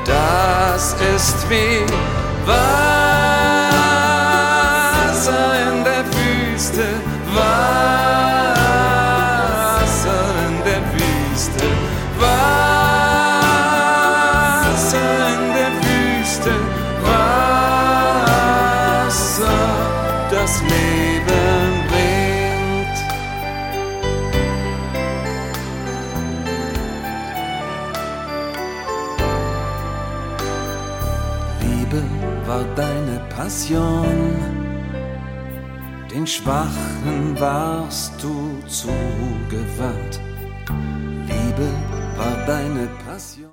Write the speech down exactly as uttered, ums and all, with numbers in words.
Das ist wie Wasser in der Wüste, Wasser in der Wüste, Wasser in der Wüste, Wasser, das Leben bringt. Liebe war deine Passion, den Schwachen warst du zugewandt. Liebe war deine Passion.